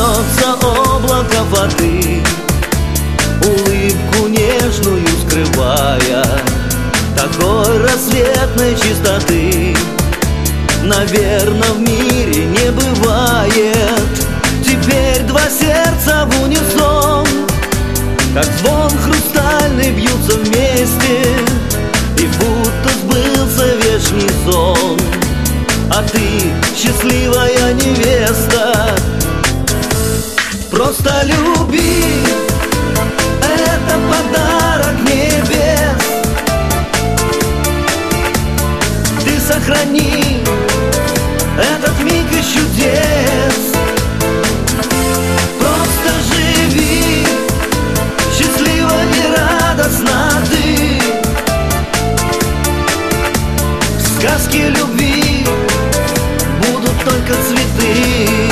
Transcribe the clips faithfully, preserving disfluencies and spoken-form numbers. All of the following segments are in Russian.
Качнется облако воды, улыбку нежную скрывая, такой рассветной чистоты, наверно, в мире не бывает. Теперь два сердца в унисон, как звон хрустальный, бьются вместе, и будто сбылся вечный сон. А ты счастливая невеста. Просто люби, это подарок небес. Ты сохрани этот миг из чудес. Просто живи счастливо и радостно ты. В сказке любви будут только цветы.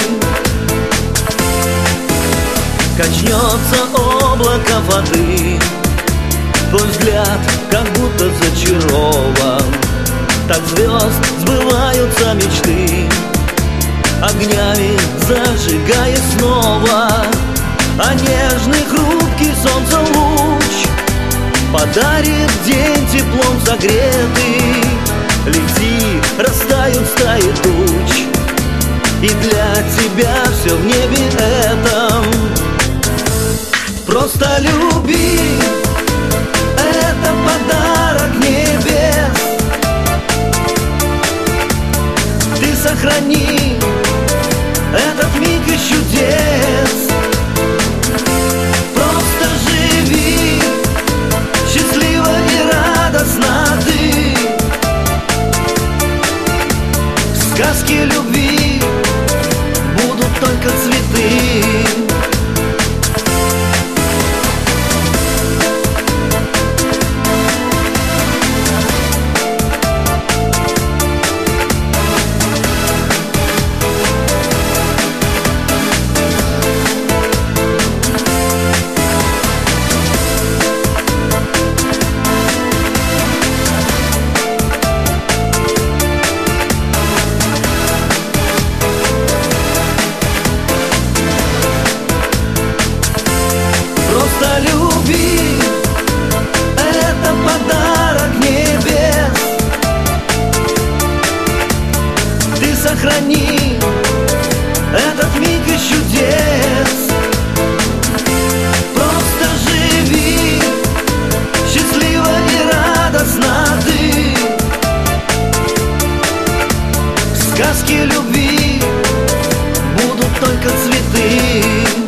Качнется облако воды, твой взгляд как будто зачарован. Так звезд сбываются мечты, огнями зажигая снова. А нежный хрупкий солнца луч подарит день теплом согретый. Лети, растают стаи туч, и для тебя все в небе этом. Просто люби, это подарок небес. Ты сохрани этот миг из чудес. Просто живи счастливо и радостно ты. В сказке любви будут только цветы. Просто люби, это подарок небес. Ты сохрани этот миг из чудес. Просто живи счастливо и радостно ты. В сказке любви будут только цветы.